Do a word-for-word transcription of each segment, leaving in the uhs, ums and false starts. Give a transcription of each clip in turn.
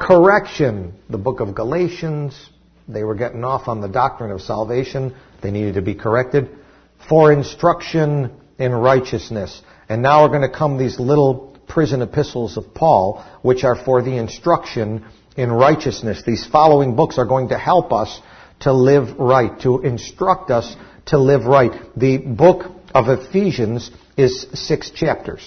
correction, the book of Galatians, they were getting off on the doctrine of salvation. They needed to be corrected. For instruction in righteousness. And now are going to come these little prison epistles of Paul, which are for the instruction in righteousness. These following books are going to help us to live right, to instruct us to live right. The book of Ephesians is six chapters.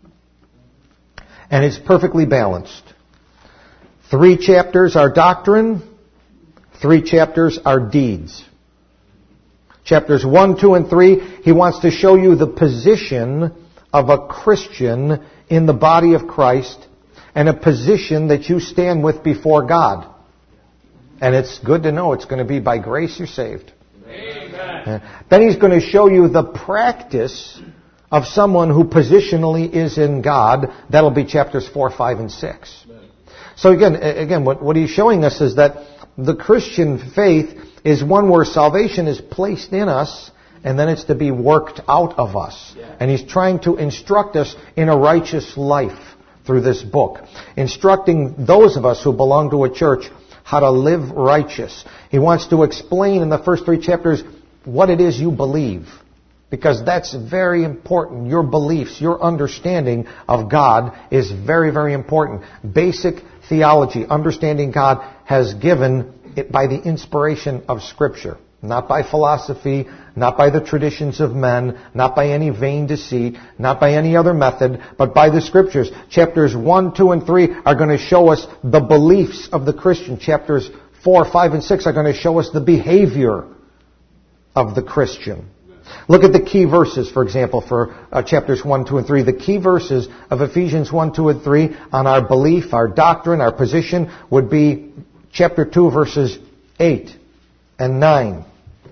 And it's perfectly balanced. Three chapters are doctrine. Three chapters are deeds. Chapters one, two, and three, he wants to show you the position of a Christian in the body of Christ and a position that you stand with before God. And it's good to know it's going to be by grace you're saved. Amen. Then he's going to show you the practice of someone who positionally is in God. That'll be chapters four, five, and six. So again, again, what, what he's showing us is that the Christian faith is one where salvation is placed in us and then it's to be worked out of us. Yeah. And he's trying to instruct us in a righteous life through this book. Instructing those of us who belong to a church how to live righteous. He wants to explain in the first three chapters what it is you believe. Because that's very important. Your beliefs, your understanding of God is very, very important. Basic theology, understanding God, has given it by the inspiration of Scripture. Not by philosophy, not by the traditions of men, not by any vain deceit, not by any other method, but by the Scriptures. Chapters one, two, and three are going to show us the beliefs of the Christian. Chapters four, five, and six are going to show us the behavior of the Christian. Look at the key verses, for example, for uh, chapters one, two, and three. The key verses of Ephesians one, two, and three on our belief, our doctrine, our position would be chapter two, verses eight and nine.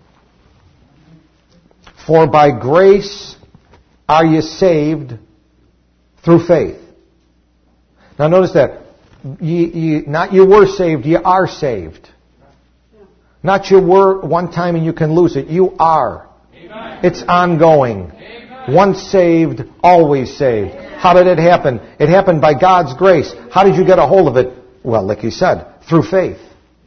For by grace are you saved through faith. Now notice that. You, you, not you were saved, you are saved. Not you were one time and you can lose it. You are. Amen. It's ongoing. Amen. Once saved, always saved. How did it happen? It happened by God's grace. How did you get a hold of it? Well, like he said, through faith.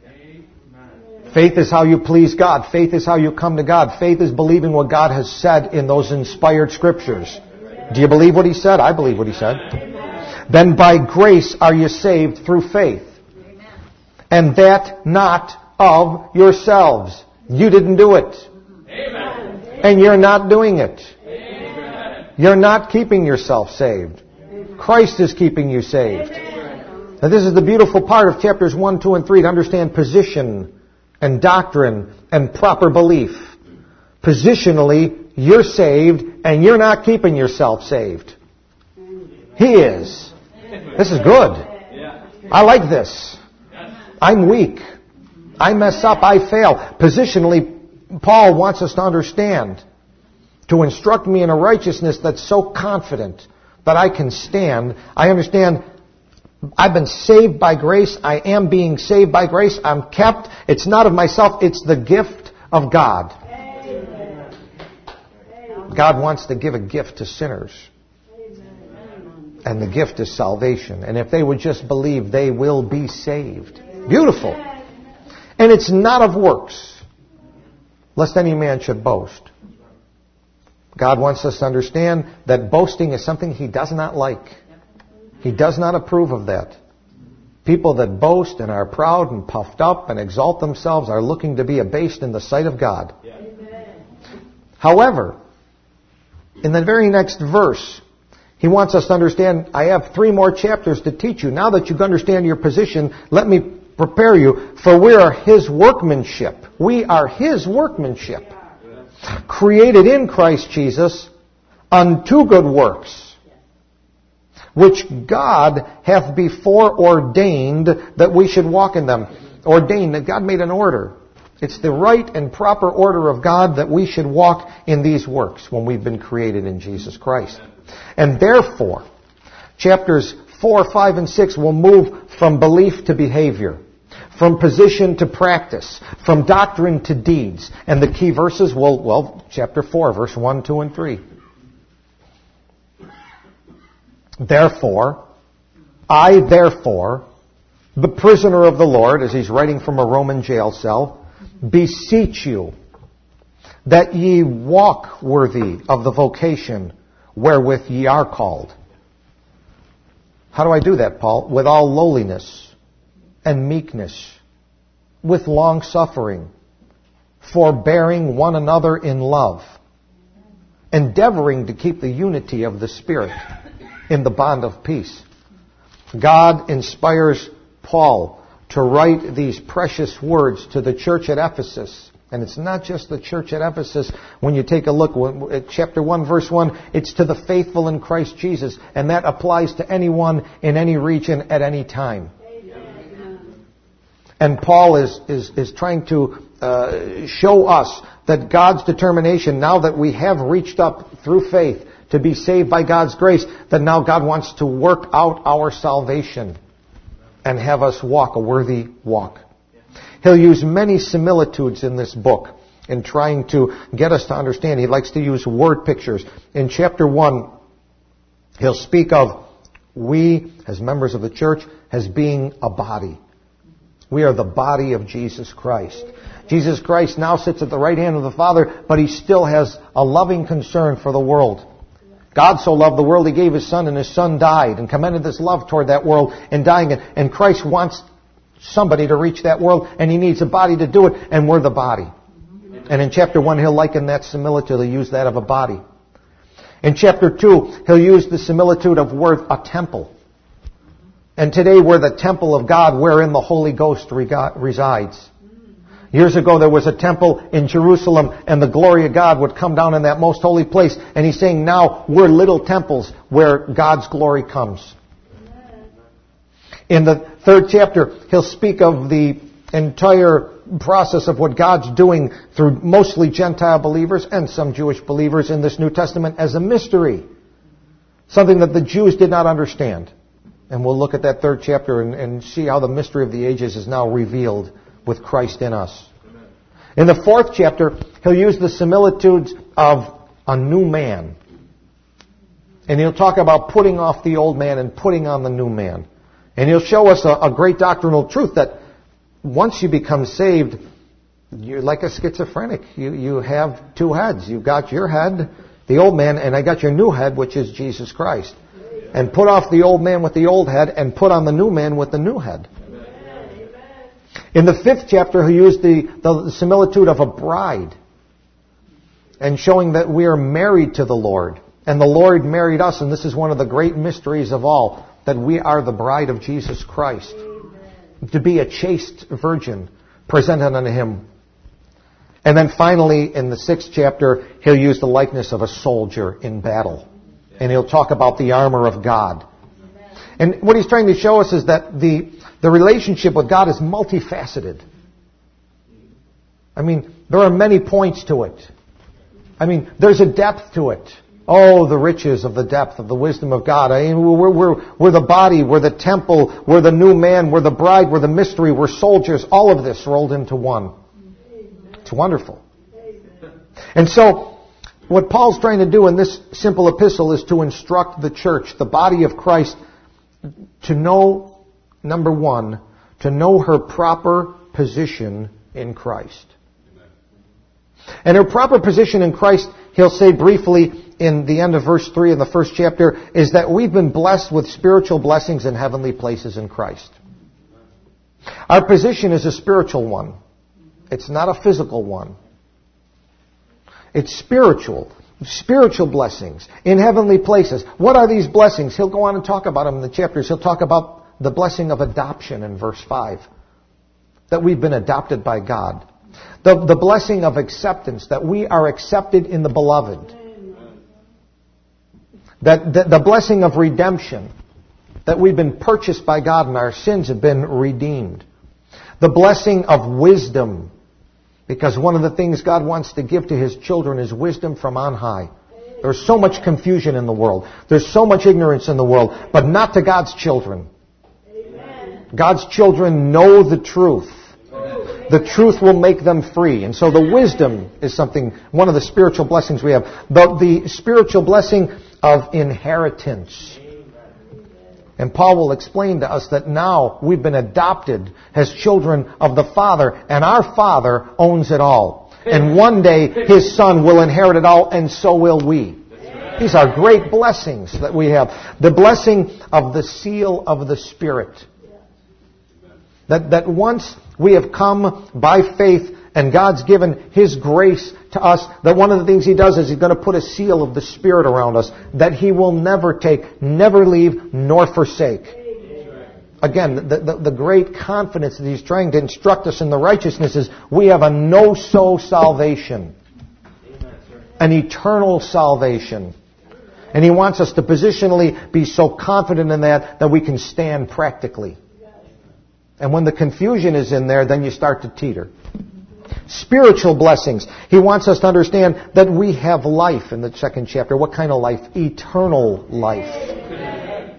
Faith is how you please God. Faith is how you come to God. Faith is believing what God has said in those inspired Scriptures. Do you believe what He said? I believe what He said. Amen. Then by grace are you saved through faith. Amen. And that not of yourselves. You didn't do it. Amen. And you're not doing it. Amen. You're not keeping yourself saved. Christ is keeping you saved. Amen. Now this is the beautiful part of chapters one, two, and three, to understand position and doctrine and proper belief. Positionally, you're saved and you're not keeping yourself saved. He is. This is good. I like this. I'm weak. I mess up. I fail. Positionally, Paul wants us to understand, to instruct me in a righteousness that's so confident that I can stand. I understand I've been saved by grace. I am being saved by grace. I'm kept. It's not of myself. It's the gift of God. Amen. God wants to give a gift to sinners. Amen. And the gift is salvation. And if they would just believe, they will be saved. Beautiful. And it's not of works, lest any man should boast. God wants us to understand that boasting is something He does not like. He does not approve of that. People that boast and are proud and puffed up and exalt themselves are looking to be abased in the sight of God. Yeah. However, in the very next verse, he wants us to understand, I have three more chapters to teach you. Now that you understand your position, let me prepare you, for we are His workmanship. We are His workmanship. Created in Christ Jesus unto good works, which God hath before ordained that we should walk in them. Ordained, that God made an order. It's the right and proper order of God that we should walk in these works when we've been created in Jesus Christ. And therefore, chapters four, five, and six will move from belief to behavior, from position to practice, from doctrine to deeds. And the key verses will, well, chapter four, verse one, two, and three. Therefore, I therefore, the prisoner of the Lord, as he's writing from a Roman jail cell, beseech you that ye walk worthy of the vocation wherewith ye are called. How do I do that, Paul? With all lowliness and meekness, with long suffering, forbearing one another in love, endeavoring to keep the unity of the Spirit in the bond of peace. God inspires Paul to write these precious words to the church at Ephesus. And it's not just the church at Ephesus. When you take a look at chapter one, verse one, it's to the faithful in Christ Jesus. And that applies to anyone in any region at any time. Amen. And Paul is, is, is trying to uh, show us that God's determination, now that we have reached up through faith to be saved by God's grace, that now God wants to work out our salvation and have us walk a worthy walk. He'll use many similitudes in this book in trying to get us to understand. He likes to use word pictures. In chapter one, he'll speak of we, as members of the church, as being a body. We are the body of Jesus Christ. Jesus Christ now sits at the right hand of the Father, but he still has a loving concern for the world. God so loved the world, he gave his Son, and his Son died, and commended this love toward that world in dying. And Christ wants somebody to reach that world, and he needs a body to do it, and we're the body. And in chapter one, he'll liken that similitude. He'll use that of a body. In chapter two, he'll use the similitude of we're a temple. And today we're the temple of God wherein the Holy Ghost resides. Years ago there was a temple in Jerusalem, and the glory of God would come down in that most holy place. And he's saying now we're little temples where God's glory comes. In the third chapter, he'll speak of the entire process of what God's doing through mostly Gentile believers and some Jewish believers in this New Testament as a mystery. Something that the Jews did not understand. And we'll look at that third chapter and, and see how the mystery of the ages is now revealed with Christ in us. Amen. In the fourth chapter, he'll use the similitudes of a new man. And he'll talk about putting off the old man and putting on the new man. And he'll show us a, a great doctrinal truth that once you become saved, you're like a schizophrenic. You, you have two heads. You've got your head, the old man, and I got your new head, which is Jesus Christ. And put off the old man with the old head and put on the new man with the new head. Amen. In the fifth chapter, he used the, the similitude of a bride and showing that we are married to the Lord. And the Lord married us, and this is one of the great mysteries of all, that we are the bride of Jesus Christ. Amen. To be a chaste virgin presented unto him. And then finally, in the sixth chapter, he'll use the likeness of a soldier in battle. And he'll talk about the armor of God. And what he's trying to show us is that the, the relationship with God is multifaceted. I mean, there are many points to it. I mean, there's a depth to it. Oh, the riches of the depth of the wisdom of God. I mean, we're, we're, we're the body, we're the temple, we're the new man, we're the bride, we're the mystery, we're soldiers. All of this rolled into one. It's wonderful. And so, what Paul's trying to do in this simple epistle is to instruct the church, the body of Christ, to know, number one, to know her proper position in Christ. Amen. And her proper position in Christ, he'll say briefly in the end of verse three in the first chapter, is that we've been blessed with spiritual blessings in heavenly places in Christ. Our position is a spiritual one. It's not a physical one. It's spiritual. Spiritual blessings in heavenly places. What are these blessings? He'll go on and talk about them in the chapters. He'll talk about the blessing of adoption in verse five. That we've been adopted by God. The, the blessing of acceptance. That we are accepted in the beloved. That the, the blessing of redemption. That we've been purchased by God and our sins have been redeemed. The blessing of wisdom. Because one of the things God wants to give to his children is wisdom from on high. There's so much confusion in the world. There's so much ignorance in the world. But not to God's children. Amen. God's children know the truth. Amen. The truth will make them free. And so the wisdom is something, one of the spiritual blessings we have. The, the spiritual blessing of inheritance. And Paul will explain to us that now we've been adopted as children of the Father, and our Father owns it all. And one day His Son will inherit it all, and so will we. These are great blessings that we have. The blessing of the seal of the Spirit. That, that once we have come by faith and God's given His grace to us, that one of the things He does is He's going to put a seal of the Spirit around us that He will never take, never leave, nor forsake. Again, the, the, the great confidence that He's trying to instruct us in the righteousness is we have a no-so salvation. An eternal salvation. And He wants us to positionally be so confident in that that we can stand practically. And when the confusion is in there, then you start to teeter. Spiritual blessings. He wants us to understand that we have life in the second chapter. What kind of life? Eternal life.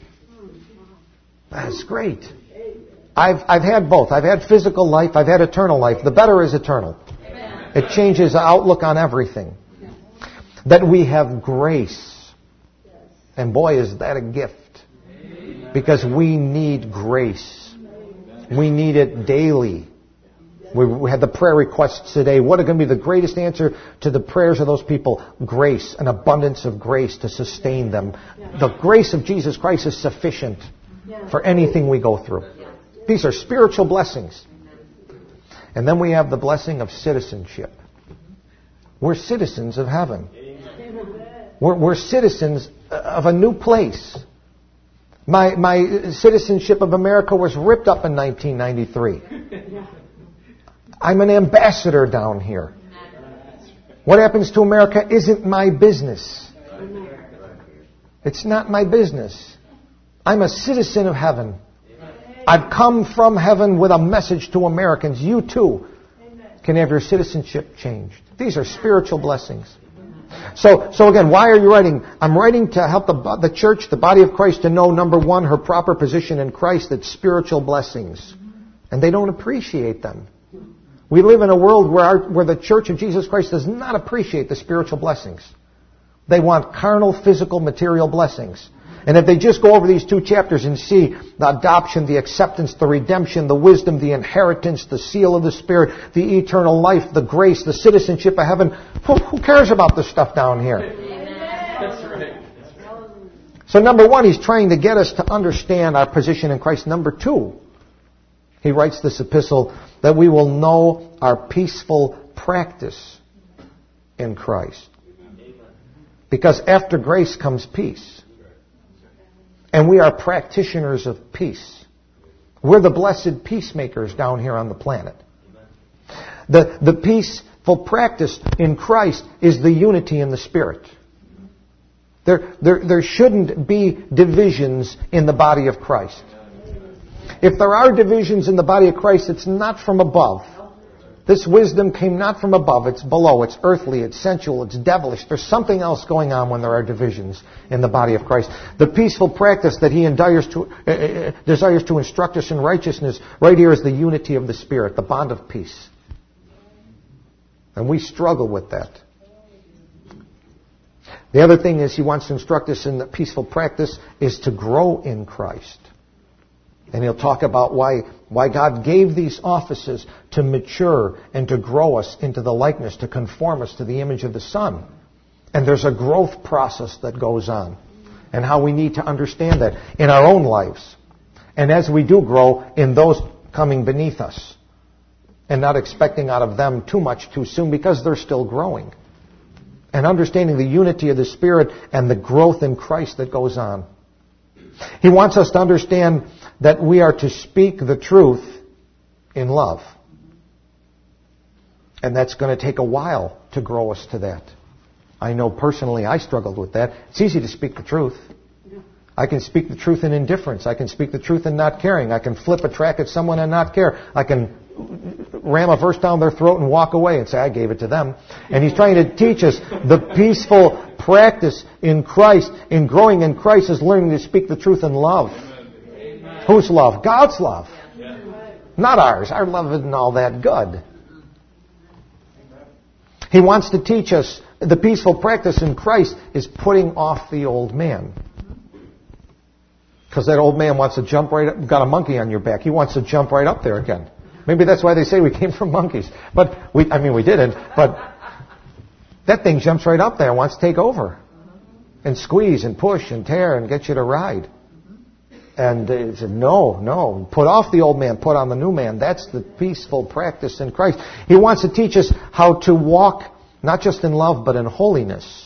That's great. I've, I've had both. I've had physical life. I've had eternal life. The better is eternal. It changes the outlook on everything. That we have grace. And boy, is that a gift. Because we need grace. We need it daily. We had the prayer requests today. What are going to be the greatest answer to the prayers of those people? Grace, an abundance of grace to sustain them. The grace of Jesus Christ is sufficient for anything we go through. These are spiritual blessings. And then we have the blessing of citizenship. We're citizens of heaven. We're, we're citizens of a new place. My, my citizenship of America was ripped up in nineteen ninety-three. I'm an ambassador down here. What happens to America isn't my business. It's not my business. I'm a citizen of heaven. I've come from heaven with a message to Americans. You too can have your citizenship changed. These are spiritual blessings. So, so again, why are you writing? I'm writing to help the, the church, the body of Christ, to know, number one, her proper position in Christ, that's spiritual blessings. And they don't appreciate them. We live in a world where, our, where the church of Jesus Christ does not appreciate the spiritual blessings. They want carnal, physical, material blessings. And if they just go over these two chapters and see the adoption, the acceptance, the redemption, the wisdom, the inheritance, the seal of the Spirit, the eternal life, the grace, the citizenship of heaven, who, who cares about this stuff down here? That's right. So number one, he's trying to get us to understand our position in Christ. Number two, he writes this epistle that we will know our peaceful practice in Christ. Because after grace comes peace. And we are practitioners of peace. We're the blessed peacemakers down here on the planet. The, the peaceful practice in Christ is the unity in the Spirit. There, there, there shouldn't be divisions in the body of Christ. If there are divisions in the body of Christ, it's not from above. This wisdom came not from above. It's below. It's earthly. It's sensual. It's devilish. There's something else going on when there are divisions in the body of Christ. The peaceful practice that he desires to, uh, desires to instruct us in righteousness right here is the unity of the Spirit, the bond of peace. And we struggle with that. The other thing is he wants to instruct us in the peaceful practice is to grow in Christ. And he'll talk about why, why God gave these offices to mature and to grow us into the likeness, to conform us to the image of the Son. And there's a growth process that goes on. And how we need to understand that in our own lives. And as we do grow, in those coming beneath us. And not expecting out of them too much too soon because they're still growing. And understanding the unity of the Spirit and the growth in Christ that goes on. He wants us to understand that we are to speak the truth in love. And that's going to take a while to grow us to that. I know personally I struggled with that. It's easy to speak the truth. I can speak the truth in indifference. I can speak the truth in not caring. I can flip a track at someone and not care. I can ram a verse down their throat and walk away and say, I gave it to them. And he's trying to teach us the peaceful practice in Christ, in growing in Christ, is learning to speak the truth in love. Amen. Whose love? God's love. Yeah. Not ours. Our love isn't all that good. He wants to teach us the peaceful practice in Christ is putting off the old man. Because that old man wants to jump right up, got a monkey on your back. He wants to jump right up there again. Maybe that's why they say we came from monkeys. But we, I mean, we didn't. But that thing jumps right up there and wants to take over. And squeeze and push and tear and get you to ride. And they said, no, no. Put off the old man, put on the new man. That's the peaceful practice in Christ. He wants to teach us how to walk, not just in love, but in holiness.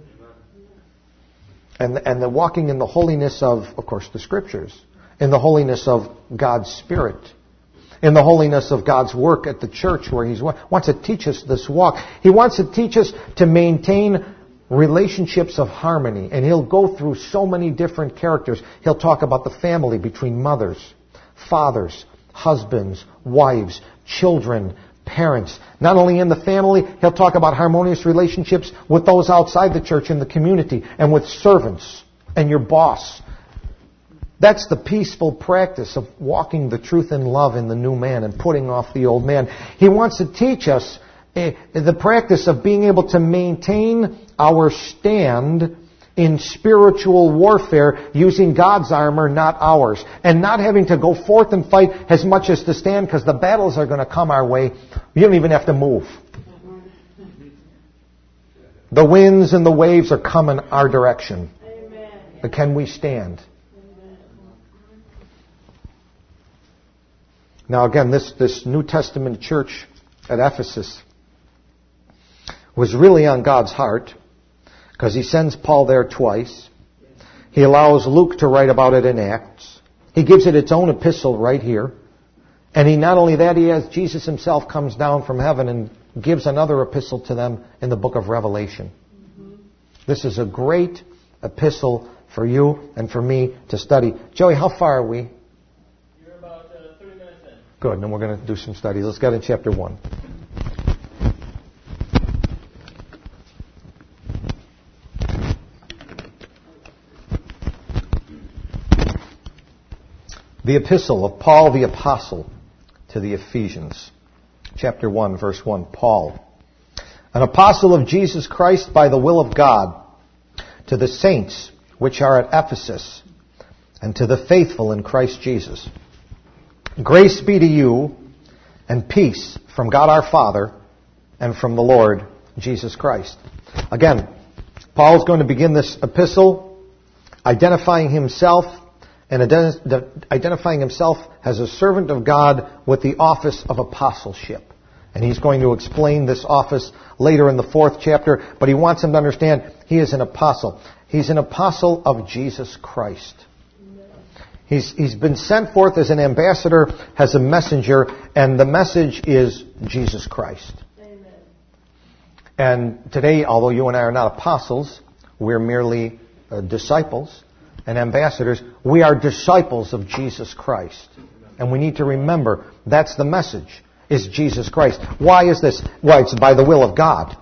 And, and the walking in the holiness of, of course, the Scriptures. In the holiness of God's Spirit. In the holiness of God's work at the church where He wants to teach us this walk. He wants to teach us to maintain relationships of harmony. And He'll go through so many different characters. He'll talk about the family between mothers, fathers, husbands, wives, children, parents. Not only in the family, He'll talk about harmonious relationships with those outside the church in the community and with servants and your boss. That's the peaceful practice of walking the truth in love in the new man and putting off the old man. He wants to teach us uh, the practice of being able to maintain our stand in spiritual warfare using God's armor, not ours. And not having to go forth and fight as much as to stand because the battles are going to come our way. You don't even have to move. The winds and the waves are coming our direction. But can we stand? Now again, this, this New Testament church at Ephesus was really on God's heart. Because He sends Paul there twice. He allows Luke to write about it in Acts. He gives it its own epistle right here. And he not only that, he has Jesus Himself comes down from heaven and gives another epistle to them in the book of Revelation. Mm-hmm. This is a great epistle for you and for me to study. Joey, how far are we? You're about uh, thirty minutes in. Good, and then we're going to do some studies. Let's get in chapter one. The epistle of Paul the Apostle to the Ephesians. Chapter one, verse one. Paul, an apostle of Jesus Christ by the will of God, to the saints which are at Ephesus, and to the faithful in Christ Jesus. Grace be to you, and peace from God our Father, and from the Lord Jesus Christ. Again, Paul is going to begin this epistle identifying himself and identifying himself as a servant of God with the office of apostleship. And he's going to explain this office later in the fourth chapter, but he wants them to understand he is an apostle. He's an apostle of Jesus Christ. He's, he's been sent forth as an ambassador, as a messenger, and the message is Jesus Christ. Amen. And today, although you and I are not apostles, we're merely uh, disciples and ambassadors. We are disciples of Jesus Christ. And we need to remember that's the message, is Jesus Christ. Why is this? Why, it's by the will of God.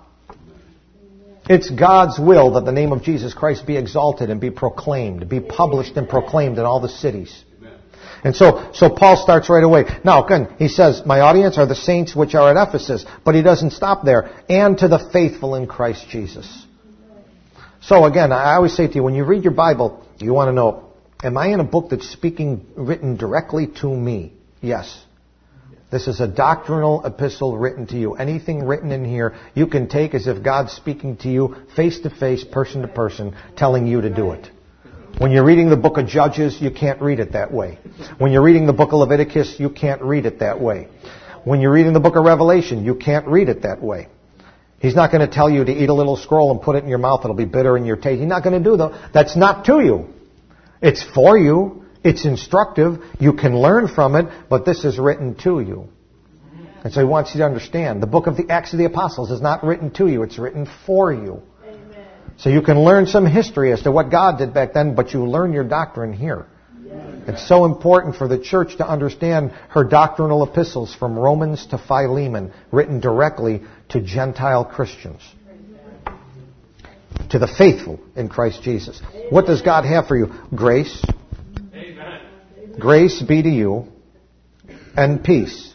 It's God's will that the name of Jesus Christ be exalted and be proclaimed, be published and proclaimed in all the cities. And so, so Paul starts right away. Now, again, he says, my audience are the saints which are at Ephesus. But he doesn't stop there. And to the faithful in Christ Jesus. So again, I always say to you, when you read your Bible, you want to know, am I in a book that's speaking, written directly to me? Yes. This is a doctrinal epistle written to you. Anything written in here, you can take as if God's speaking to you face to face, person to person, telling you to do it. When you're reading the book of Judges, you can't read it that way. When you're reading the book of Leviticus, you can't read it that way. When you're reading the book of Revelation, you can't read it that way. He's not going to tell you to eat a little scroll and put it in your mouth. It'll be bitter in your taste. He's not going to do that. That's not to you. It's for you. It's instructive. You can learn from it, but this is written to you. And so he wants you to understand. The book of the Acts of the Apostles is not written to you. It's written for you. Amen. So you can learn some history as to what God did back then, but you learn your doctrine here. Yes. It's so important for the church to understand her doctrinal epistles from Romans to Philemon, written directly to Gentile Christians. Amen. To the faithful in Christ Jesus. Amen. What does God have for you? Grace. Amen. Grace be to you and peace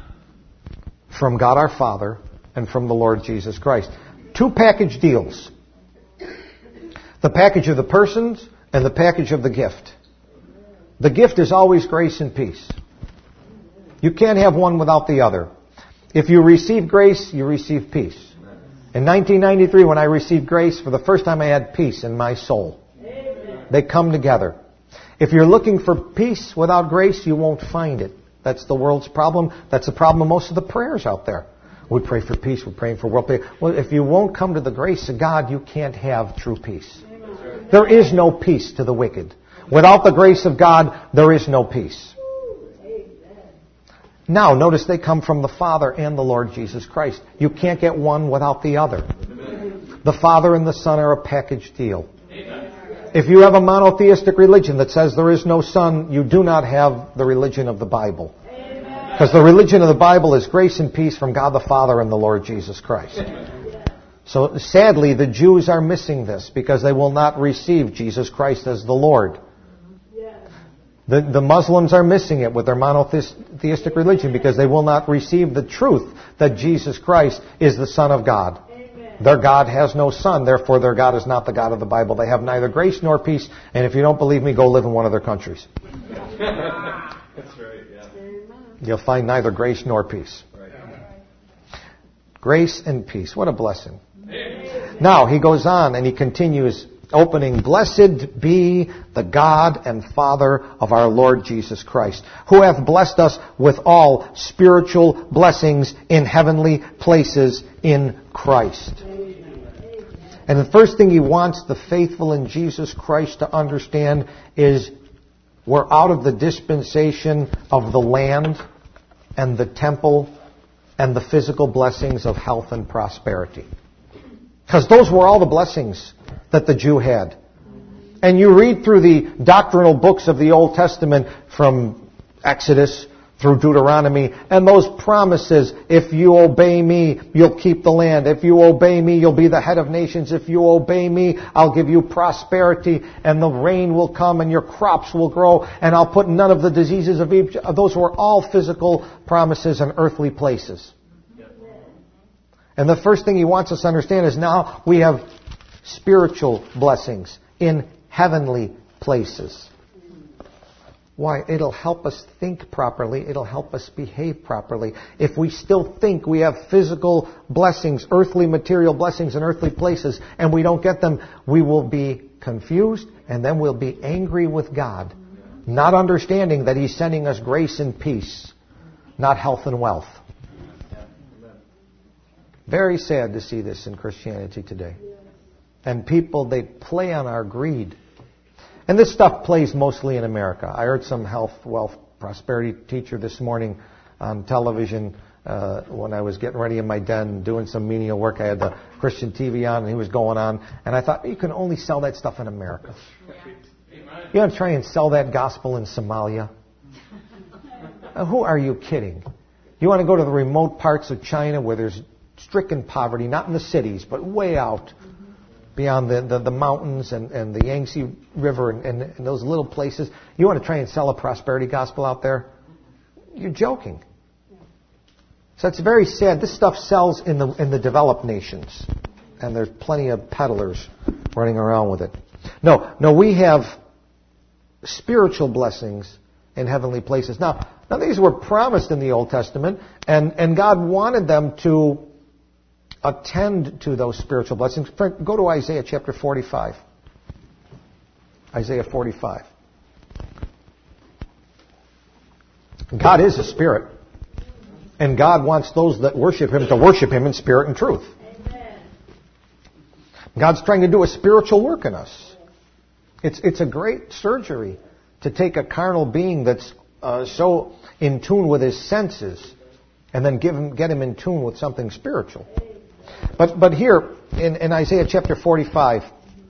from God our Father and from the Lord Jesus Christ. Two package deals. The package of the persons and the package of the gift. The gift is always grace and peace. You can't have one without the other. If you receive grace, you receive peace. In nineteen ninety-three, when I received grace, for the first time I had peace in my soul. Amen. They come together. If you're looking for peace without grace, you won't find it. That's the world's problem. That's the problem of most of the prayers out there. We pray for peace. We're praying for world peace. Well, if you won't come to the grace of God, you can't have true peace. Amen. There is no peace to the wicked. Without the grace of God, there is no peace. Now, notice they come from the Father and the Lord Jesus Christ. You can't get one without the other. Amen. The Father and the Son are a package deal. Amen. If you have a monotheistic religion that says there is no Son, you do not have the religion of the Bible. Because the religion of the Bible is grace and peace from God the Father and the Lord Jesus Christ. Amen. So sadly, the Jews are missing this because they will not receive Jesus Christ as the Lord. The, the Muslims are missing it with their monotheistic religion because they will not receive the truth that Jesus Christ is the Son of God. Amen. Their God has no Son, therefore their God is not the God of the Bible. They have neither grace nor peace, and if you don't believe me, go live in one of their countries. That's right, yeah. You'll find neither grace nor peace. Right. Grace and peace. What a blessing. Amen. Now, he goes on and he continues opening, blessed be the God and Father of our Lord Jesus Christ, who hath blessed us with all spiritual blessings in heavenly places in Christ. And the first thing he wants the faithful in Jesus Christ to understand is we're out of the dispensation of the land and the temple and the physical blessings of health and prosperity. Because those were all the blessings that the Jew had. And you read through the doctrinal books of the Old Testament from Exodus through Deuteronomy, and those promises, if you obey me, you'll keep the land. If you obey me, you'll be the head of nations. If you obey me, I'll give you prosperity, and the rain will come, and your crops will grow, and I'll put none of the diseases of Egypt. Those were all physical promises and earthly places. And the first thing he wants us to understand is now we have spiritual blessings in heavenly places. Why? It'll help us think properly. It'll help us behave properly. If we still think we have physical blessings, earthly material blessings in earthly places, and we don't get them, we will be confused, and then we'll be angry with God, not understanding that He's sending us grace and peace, not health and wealth. Very sad to see this in Christianity today. And people, they play on our greed. And this stuff plays mostly in America. I heard some health, wealth, prosperity teacher this morning on television uh, when I was getting ready in my den doing some menial work. I had the Christian T V on and he was going on. And I thought, you can only sell that stuff in America. You want to try and sell that gospel in Somalia? Uh, who are you kidding? You want to go to the remote parts of China where there's stricken poverty, not in the cities, but way out beyond the, the, the mountains and, and the Yangtze River and, and, and those little places. You want to try and sell a prosperity gospel out there? You're joking. So it's very sad. This stuff sells in the in the developed nations. And there's plenty of peddlers running around with it. No, no, we have spiritual blessings in heavenly places. Now, now these were promised in the Old Testament, and, and God wanted them to attend to those spiritual blessings. Go to Isaiah chapter forty-five. Isaiah forty-five. God is a spirit. And God wants those that worship Him to worship Him in spirit and truth. Amen. God's trying to do a spiritual work in us. It's, it's a great surgery to take a carnal being that's uh, so in tune with his senses and then give him, get him in tune with something spiritual. But but here in, in Isaiah chapter forty-five,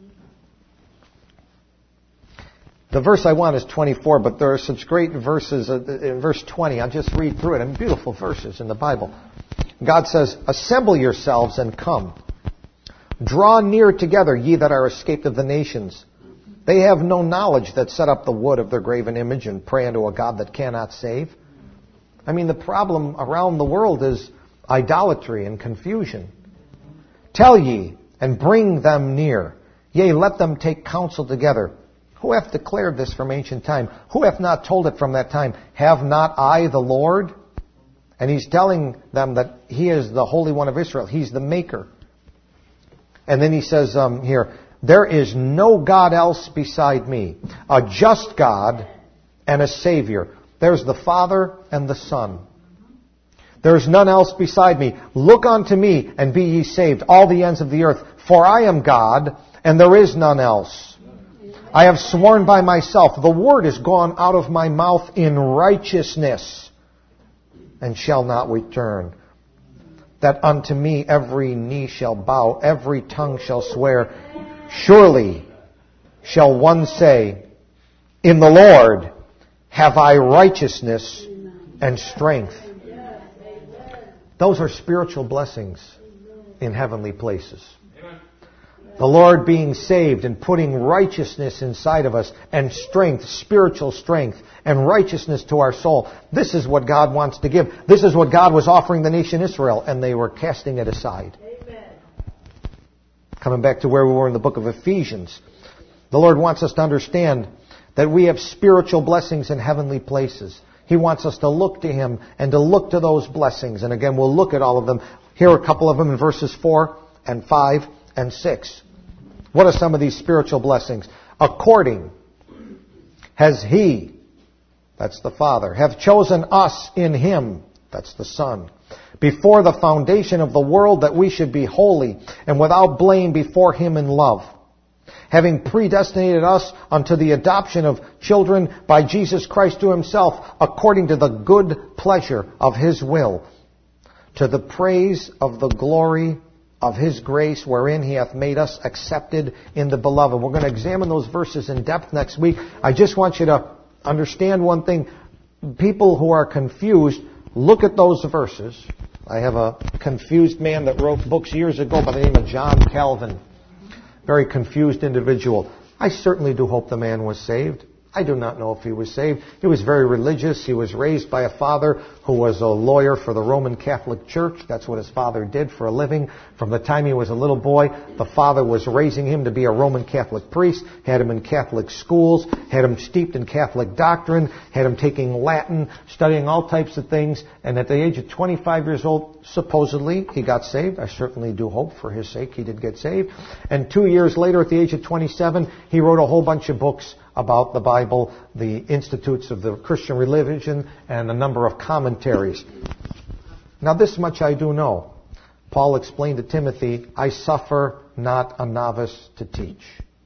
the verse I want is twenty-four, but there are such great verses in verse twenty. I'll just read through it. I mean, beautiful verses in the Bible. God says, assemble yourselves and come. Draw near together, ye that are escaped of the nations. They have no knowledge that set up the wood of their graven image and pray unto a God that cannot save. I mean, the problem around the world is idolatry and confusion. Tell ye, and bring them near. Yea, let them take counsel together. Who hath declared this from ancient time? Who hath not told it from that time? Have not I the Lord? And he's telling them that he is the Holy One of Israel. He's the Maker. And then he says um, here, there is no God else beside me, a just God and a Savior. There's the Father and the Son. There is none else beside me. Look unto me and be ye saved, all the ends of the earth. For I am God, and there is none else. I have sworn by myself, the word is gone out of my mouth in righteousness, and shall not return. That unto me every knee shall bow, every tongue shall swear. Surely shall one say, in the Lord have I righteousness and strength. Those are spiritual blessings in heavenly places. The Lord being saved and putting righteousness inside of us and strength, spiritual strength and righteousness to our soul. This is what God wants to give. This is what God was offering the nation Israel, and they were casting it aside. Amen. Coming back to where we were in the book of Ephesians, the Lord wants us to understand that we have spiritual blessings in heavenly places. He wants us to look to Him and to look to those blessings. And again, we'll look at all of them. Here are a couple of them in verses four and five and six. What are some of these spiritual blessings? According has He, that's the Father, have chosen us in Him, that's the Son, before the foundation of the world, that we should be holy and without blame before Him in love, having predestinated us unto the adoption of children by Jesus Christ to Himself, according to the good pleasure of His will, to the praise of the glory of His grace, wherein He hath made us accepted in the Beloved. We're going to examine those verses in depth next week. I just want you to understand one thing. People who are confused, look at those verses. I have a confused man that wrote books years ago by the name of John Calvin. Very confused individual. I certainly do hope the man was saved. I do not know if he was saved. He was very religious. He was raised by a father who was a lawyer for the Roman Catholic Church. That's what his father did for a living. From the time he was a little boy, the father was raising him to be a Roman Catholic priest, had him in Catholic schools, had him steeped in Catholic doctrine, had him taking Latin, studying all types of things. And at the age of twenty-five years old, supposedly, he got saved. I certainly do hope for his sake he did get saved. And two years later, at the age of twenty-seven, he wrote a whole bunch of books about the Bible, the Institutes of the Christian Religion, and a number of commentaries. Now this much I do know. Paul explained to Timothy, I suffer not a novice to teach.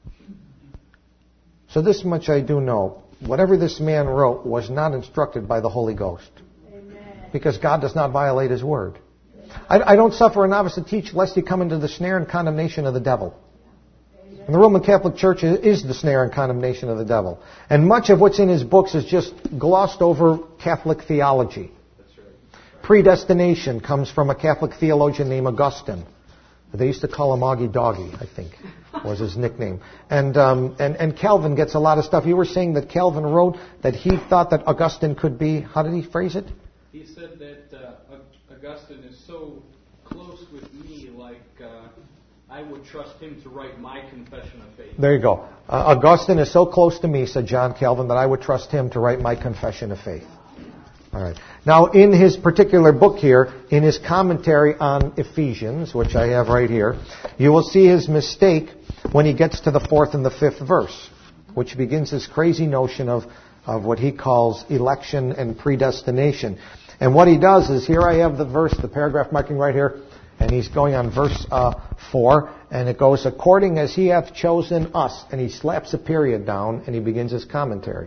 So this much I do know. Whatever this man wrote was not instructed by the Holy Ghost. Amen. Because God does not violate His word. I, I don't suffer a novice to teach lest he come into the snare and condemnation of the devil. And the Roman Catholic Church is the snare and condemnation of the devil. And much of what's in his books is just glossed over Catholic theology. That's right. Predestination comes from a Catholic theologian named Augustine. They used to call him Augie Doggy, I think, was his nickname. And, um, and, and Calvin gets a lot of stuff. You were saying that Calvin wrote that he thought that Augustine could be, how did he phrase it? He said that uh, Augustine is so close with me, like... Uh, I would trust him to write my confession of faith. There you go. Uh, Augustine is so close to me, said John Calvin, that I would trust him to write my confession of faith. All right. Now, in his particular book here, in his commentary on Ephesians, which I have right here, you will see his mistake when he gets to the fourth and the fifth verse, which begins this crazy notion of, of what he calls election and predestination. And what he does is, here I have the verse, the paragraph marking right here, and he's going on verse uh, four, and it goes, according as He hath chosen us. And he slaps a period down, and he begins his commentary.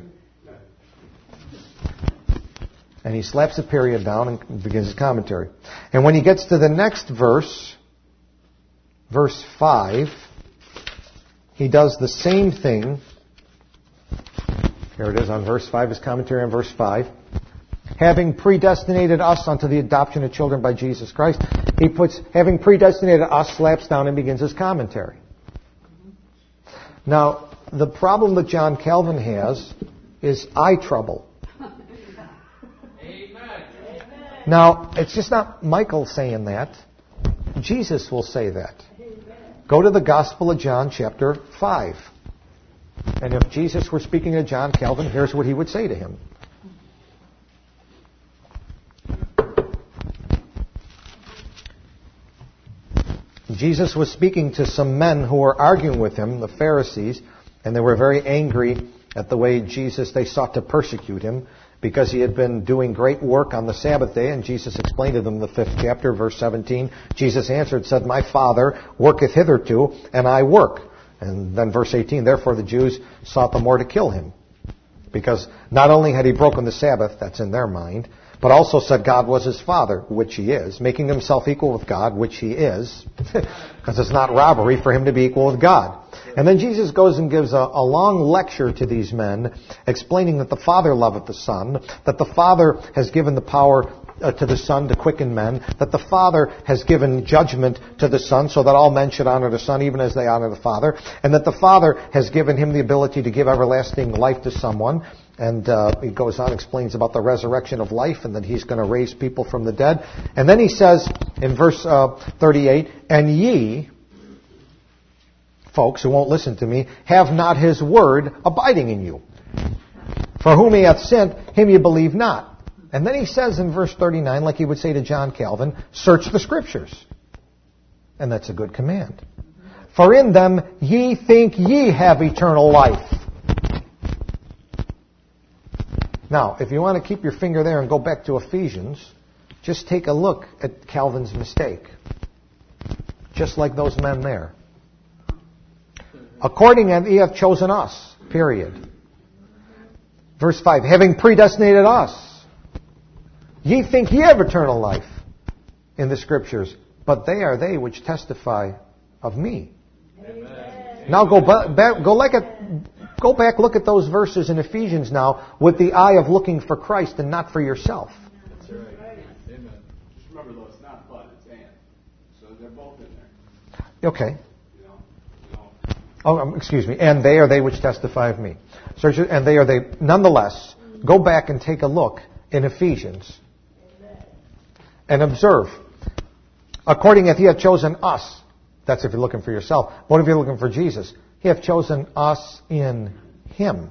And he slaps a period down and begins his commentary. And when he gets to the next verse, verse five, he does the same thing. Here it is on verse five, his commentary on verse five. Having predestinated us unto the adoption of children by Jesus Christ. He puts, having predestinated us, slaps down and begins his commentary. Now, the problem that John Calvin has is eye trouble. Amen. Now, it's just not Michael saying that. Jesus will say that. Go to the Gospel of John, chapter five. And if Jesus were speaking to John Calvin, here's what he would say to him. Jesus was speaking to some men who were arguing with him, the Pharisees, and they were very angry at the way Jesus, they sought to persecute him because he had been doing great work on the Sabbath day, and Jesus explained to them in the fifth chapter, verse seventeen, Jesus answered, said, my Father worketh hitherto, and I work. And then verse eighteen, therefore the Jews sought the more to kill him, because not only had he broken the Sabbath, that's in their mind, but also said God was his Father, which he is, making himself equal with God, which he is, because it's not robbery for him to be equal with God. And then Jesus goes and gives a, a long lecture to these men, explaining that the Father loveth the Son, that the Father has given the power uh, to the Son to quicken men, that the Father has given judgment to the Son, so that all men should honor the Son even as they honor the Father, and that the Father has given him the ability to give everlasting life to someone. And uh, he goes on, explains about the resurrection of life, and that he's going to raise people from the dead. And then he says in verse uh, thirty-eight, and ye, folks who won't listen to me, have not his word abiding in you. For whom he hath sent, him ye believe not. And then he says in verse thirty-nine, like he would say to John Calvin, search the Scriptures. And that's a good command. For in them ye think ye have eternal life. Now, if you want to keep your finger there and go back to Ephesians, just take a look at Calvin's mistake. Just like those men there. According as he hath chosen us, period. Verse five, having predestinated us, ye think ye have eternal life in the Scriptures, but they are they which testify of me. Amen. Now go back, go like a... Go back, look at those verses in Ephesians now with the eye of looking for Christ and not for yourself. That's right. Amen. Just remember though, it's not but, it's and. So they're both in there. Okay. You know, you know. Oh, um, excuse me. And they are they which testify of me. Search it, and they are they. Nonetheless, go back and take a look in Ephesians and observe. According as he hath chosen us. That's if you're looking for yourself. What if you're looking for Jesus? He hath chosen us in him.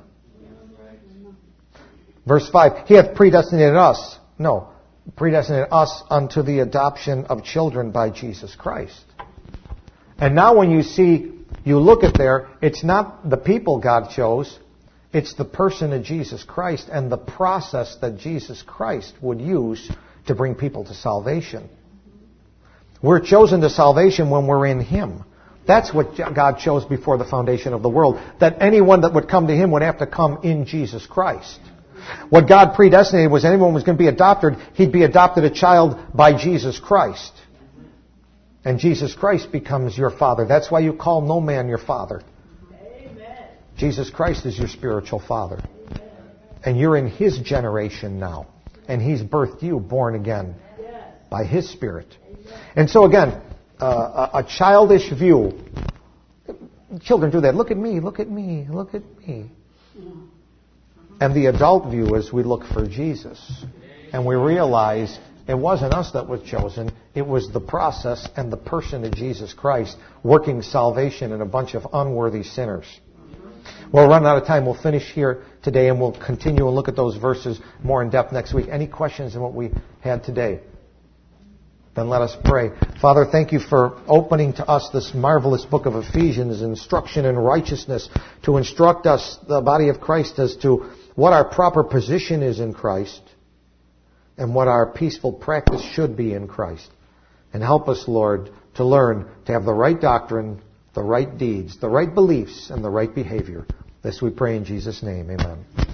Verse five, he hath predestinated us. No, predestinated us unto the adoption of children by Jesus Christ. And now when you see, you look at there, it's not the people God chose, it's the person of Jesus Christ and the process that Jesus Christ would use to bring people to salvation. We're chosen to salvation when we're in him. That's what God chose before the foundation of the world. That anyone that would come to him would have to come in Jesus Christ. What God predestinated was anyone who was going to be adopted, he'd be adopted a child by Jesus Christ. And Jesus Christ becomes your father. That's why you call no man your father. Amen. Jesus Christ is your spiritual father. Amen. And you're in his generation now. And he's birthed you born again by his Spirit. Amen. And so again, Uh, a, a childish view. Children do that. Look at me, look at me, look at me. And the adult view is we look for Jesus. And we realize it wasn't us that was chosen. It was the process and the person of Jesus Christ working salvation in a bunch of unworthy sinners. We'll run out of time. We'll finish here today and we'll continue and look at those verses more in depth next week. Any questions on what we had today? Then let us pray. Father, thank you for opening to us this marvelous book of Ephesians, instruction in righteousness, to instruct us, the body of Christ, as to what our proper position is in Christ and what our peaceful practice should be in Christ. And help us, Lord, to learn to have the right doctrine, the right deeds, the right beliefs, and the right behavior. This we pray in Jesus' name. Amen.